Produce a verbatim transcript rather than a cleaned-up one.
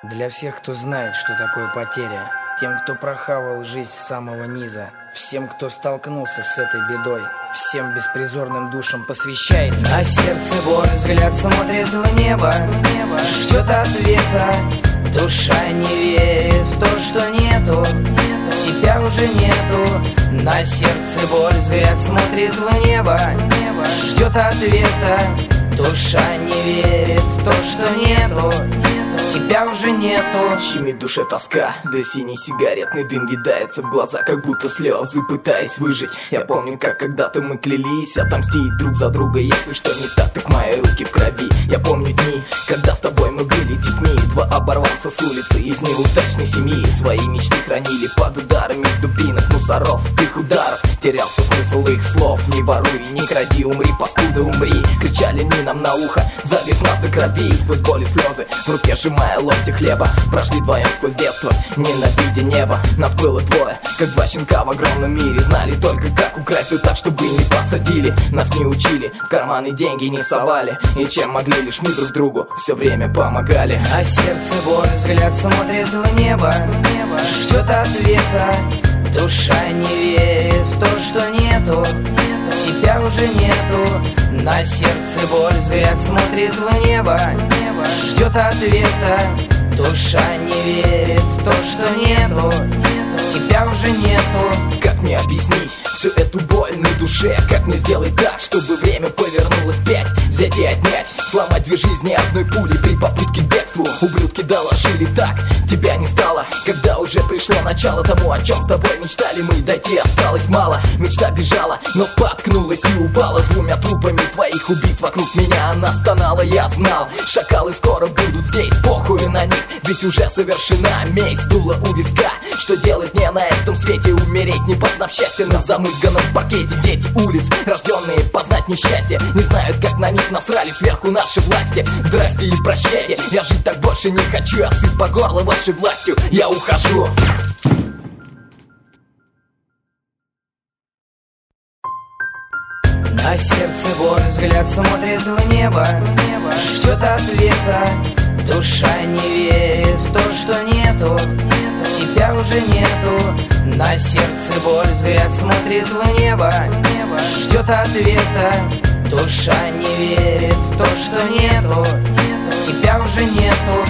Для всех, кто знает, что такое потеря, тем, кто прохавал жизнь с самого низа, всем, кто столкнулся с этой бедой, всем беспризорным душам посвящается. На сердце боль, взгляд смотрит в небо, ждет ответа. Душа не верит в то, что нету, себя уже нету. На сердце боль, взгляд смотрит в небо, ждет ответа. Душа не верит в то, что нету, тебя уже нету. Щемит душе тоска, да синий сигаретный дым видается в глаза, как будто слезы, пытаясь выжить. Я помню, как когда-то мы клялись отомстить друг за друга. Если что не так, так мои руки в крови. Я помню дни, когда с тобой мы были детьми. Два оборванца с улицы из неудачной семьи свои мечты хранили под ударами дубинок, мусоров, их ударов. Терялся смысл их слов. Не воруй, не кради, умри, паскуда, умри. Кричали они нам на ухо, залив нас до крови. Сквозь боль и слезы, в руке сжимая ломти хлеба, прошли вдвоем сквозь детство, ненавидя небо. Нас было двое, как два щенка в огромном мире. Знали только, как украсть, да так, чтобы не посадили. Нас не учили, в карманы деньги не совали, и чем могли, лишь мы друг другу все время помогали. А сердце боль, взгляд смотрит в небо, ждет ответа. Душа не верит в то, что нету, себя уже нету. На сердце боль, взгляд смотрит в небо, ждет ответа. Душа не верит в то, что нету, тебя уже нету. Как мне объяснить всю эту боль на душе? Как мне сделать так, чтобы время повернулось вспять? Взять и отнять, сломать две жизни одной пулей при попытке к бегству. Ублюдки доложили так, тебя не стало, когда уже пришло начало тому, о чем с тобой мечтали мы. Дойти осталось мало, мечта бежала, но споткнулась и упала. Двумя трупами твоих убийц вокруг меня она стонала. Я знал, шакалы скоро будут здесь, похуй на них, ведь уже совершена месть. Дуло у виска, что делать мне на этом свете? Умереть, не познав счастья на замызганном паркете. Дети улиц, рожденные познать несчастье, не знают, как на них насрали сверху наши власти. Здрасте и прощайте, я жить так больше не хочу. Я сыт по горло вашей властью, я ухожу. На сердце боль, взгляд смотрит в небо, ждет ответа. Душа не верит в то, что нету, себя уже нету. На сердце боль, взгляд смотрит в небо, ждет ответа. Душа не верит в то, что нету, тебя уже нету.